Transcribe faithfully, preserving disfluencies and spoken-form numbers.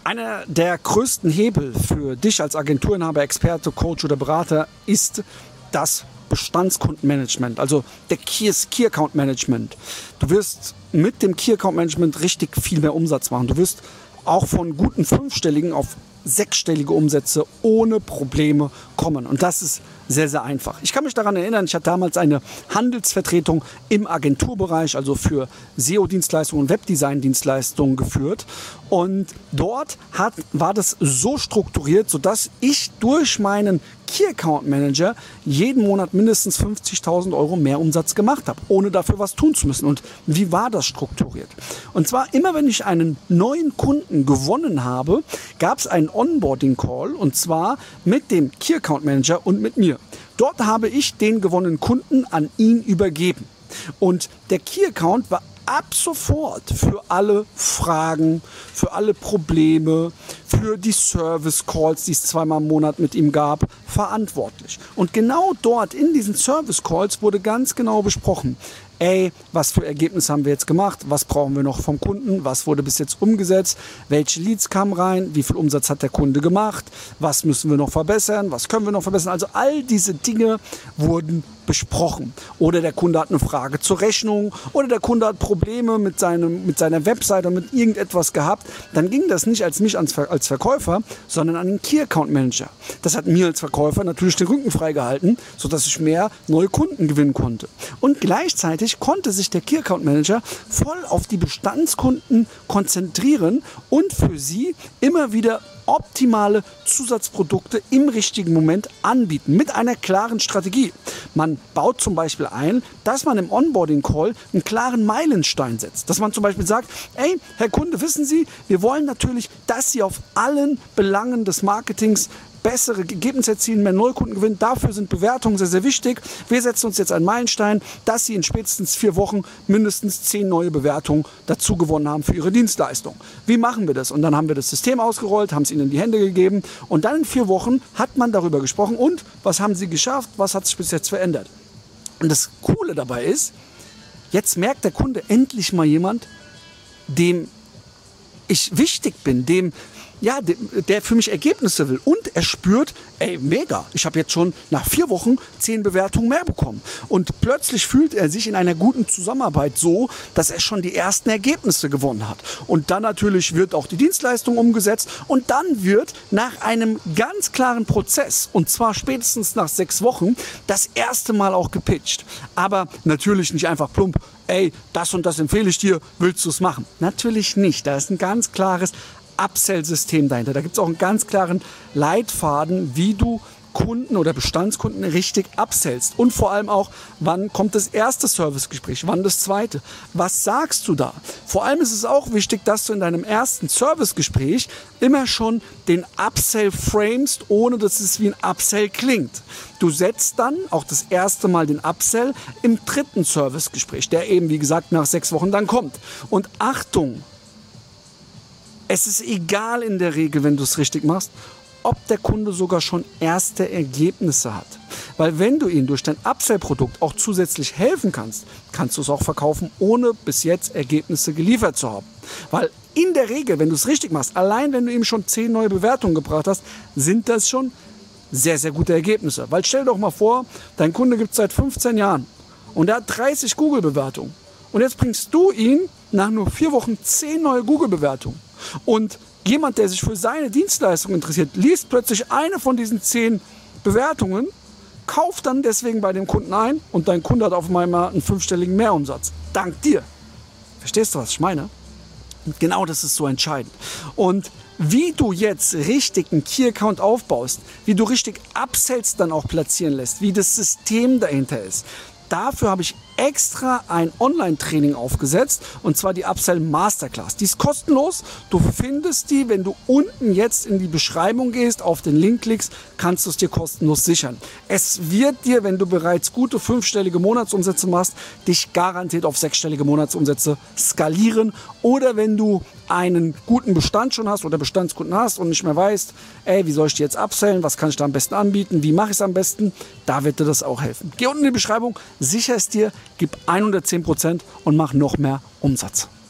Einer der größten Hebel für dich als Agenturinhaber, Experte, Coach oder Berater ist das Bestandskundenmanagement, also der Key, Key Account Management. Du wirst mit dem Key Account Management richtig viel mehr Umsatz machen. Du wirst auch von guten fünfstelligen auf sechsstellige Umsätze ohne Probleme kommen. Und das ist sehr, sehr einfach. Ich kann mich daran erinnern, ich hatte damals eine Handelsvertretung im Agenturbereich, also für S E O-Dienstleistungen und Webdesign-Dienstleistungen geführt. Und dort hat, war das so strukturiert, sodass ich durch meinen Key Account Manager jeden Monat mindestens fünfzigtausend Euro mehr Umsatz gemacht habe, ohne dafür was tun zu müssen. Und wie war das strukturiert? Und zwar immer, wenn ich einen neuen Kunden gewonnen habe, gab es einen Onboarding-Call, und zwar mit dem Key Account Manager und mit mir. Dort habe ich den gewonnenen Kunden an ihn übergeben. Und der Key Account war ab sofort für alle Fragen, für alle Probleme, für die Service Calls, die es zweimal im Monat mit ihm gab, verantwortlich. Und genau dort in diesen Service Calls wurde ganz genau besprochen, ey, was für Ergebnisse haben wir jetzt gemacht, was brauchen wir noch vom Kunden, was wurde bis jetzt umgesetzt, welche Leads kamen rein, wie viel Umsatz hat der Kunde gemacht, was müssen wir noch verbessern, was können wir noch verbessern. Also all diese Dinge wurden besprochen. Oder der Kunde hat eine Frage zur Rechnung oder der Kunde hat Probleme mit, seinem, mit seiner Webseite oder mit irgendetwas gehabt. Dann ging das nicht als mich als, als Verkäufer, sondern an den Key Account Manager. Das hat mir als Verkäufer natürlich den Rücken freigehalten, sodass ich mehr neue Kunden gewinnen konnte. Und gleichzeitig konnte sich der Key Account Manager voll auf die Bestandskunden konzentrieren und für sie immer wieder optimale Zusatzprodukte im richtigen Moment anbieten, mit einer klaren Strategie. Man baut zum Beispiel ein, dass man im Onboarding-Call einen klaren Meilenstein setzt. Dass man zum Beispiel sagt, ey, Herr Kunde, wissen Sie, wir wollen natürlich, dass Sie auf allen Belangen des Marketings bessere Ergebnisse erzielen, mehr Neukunden gewinnen. Dafür sind Bewertungen sehr, sehr wichtig. Wir setzen uns jetzt einen Meilenstein, dass Sie in spätestens vier Wochen mindestens zehn neue Bewertungen dazu gewonnen haben für Ihre Dienstleistung. Wie machen wir das? Und dann haben wir das System ausgerollt, haben es Ihnen in die Hände gegeben und dann in vier Wochen hat man darüber gesprochen und was haben Sie geschafft, was hat sich bis jetzt verändert. Und das Coole dabei ist, jetzt merkt der Kunde endlich mal jemand, dem ich wichtig bin, dem ja, der für mich Ergebnisse will. Und er spürt, ey, mega, ich habe jetzt schon nach vier Wochen zehn Bewertungen mehr bekommen. Und plötzlich fühlt er sich in einer guten Zusammenarbeit so, dass er schon die ersten Ergebnisse gewonnen hat. Und dann natürlich wird auch die Dienstleistung umgesetzt und dann wird nach einem ganz klaren Prozess, und zwar spätestens nach sechs Wochen, das erste Mal auch gepitcht. Aber natürlich nicht einfach plump, ey, das und das empfehle ich dir, willst du es machen? Natürlich nicht. Da ist ein ganz klares Upsell-System dahinter. Da gibt es auch einen ganz klaren Leitfaden, wie du Kunden oder Bestandskunden richtig upsellst. Und vor allem auch, wann kommt das erste Servicegespräch, wann das zweite. Was sagst du da? Vor allem ist es auch wichtig, dass du in deinem ersten Servicegespräch immer schon den Upsell framest, ohne dass es wie ein Upsell klingt. Du setzt dann auch das erste Mal den Upsell im dritten Servicegespräch, der eben, wie gesagt, nach sechs Wochen dann kommt. Und Achtung! Es ist egal in der Regel, wenn du es richtig machst, ob der Kunde sogar schon erste Ergebnisse hat. Weil wenn du ihm durch dein Upsell-Produkt auch zusätzlich helfen kannst, kannst du es auch verkaufen, ohne bis jetzt Ergebnisse geliefert zu haben. Weil in der Regel, wenn du es richtig machst, allein wenn du ihm schon zehn neue Bewertungen gebracht hast, sind das schon sehr, sehr gute Ergebnisse. Weil stell dir doch mal vor, dein Kunde gibt es seit fünfzehn Jahren und er hat dreißig Google-Bewertungen. Und jetzt bringst du ihn nach nur vier Wochen zehn neue Google-Bewertungen. Und jemand, der sich für seine Dienstleistung interessiert, liest plötzlich eine von diesen zehn Bewertungen, kauft dann deswegen bei dem Kunden ein und dein Kunde hat auf einmal einen fünfstelligen Mehrumsatz. Dank dir. Verstehst du, was ich meine? Und genau das ist so entscheidend. Und wie du jetzt richtig einen Key-Account aufbaust, wie du richtig Upsells dann auch platzieren lässt, wie das System dahinter ist, dafür habe ich extra ein Online-Training aufgesetzt, und zwar die Upsell Masterclass. Die ist kostenlos. Du findest die, wenn du unten jetzt in die Beschreibung gehst, auf den Link klickst, kannst du es dir kostenlos sichern. Es wird dir, wenn du bereits gute fünfstellige Monatsumsätze machst, dich garantiert auf sechsstellige Monatsumsätze skalieren. Oder wenn du einen guten Bestand schon hast oder Bestandskunden hast und nicht mehr weißt, ey, wie soll ich die jetzt upsellen, was kann ich da am besten anbieten, wie mache ich es am besten, da wird dir das auch helfen. Geh unten in die Beschreibung, sicher es dir, gib hundertzehn Prozent und mach noch mehr Umsatz.